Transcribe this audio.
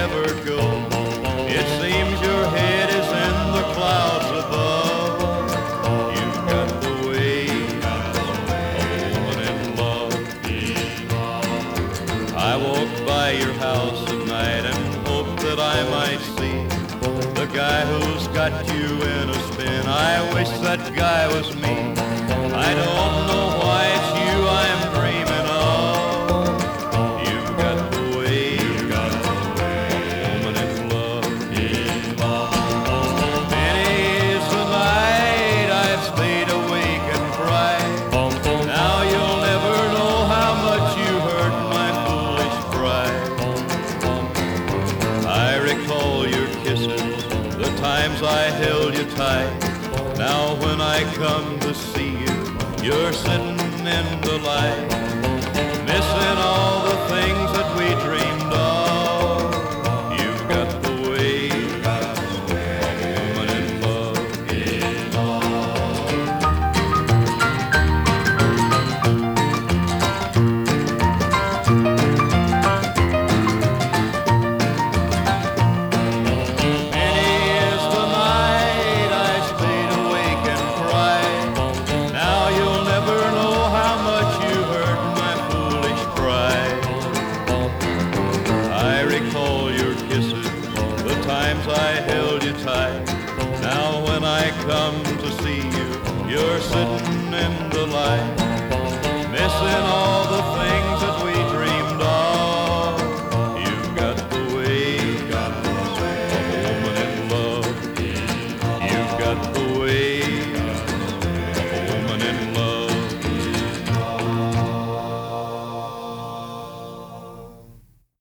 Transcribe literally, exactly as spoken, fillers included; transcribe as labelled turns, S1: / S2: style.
S1: ever go. It seems your head is in the clouds above. You've got the way of a woman in love. I walk by your house at night and hope that I might see the guy who's got you in a spin. I wish that guy was me. I don't know why it's you I'm dreaming of. You've got the way, you've got the way, woman in love. Many is the night I've stayed awake and cried. Now you'll never know how much you hurt my foolish pride. I recall your kisses, the times I held you tight. Now when I come to see you, you're sitting in the light, missing all the things that we dreamed of. You've got the way of a woman in love. Many is the night I stayed awake and cried. Now you'll never know how much you hurt my foolish pride. I recall your kisses, the times I held you tight. Now when I come to see you, you're sitting in the light, missing all the things that we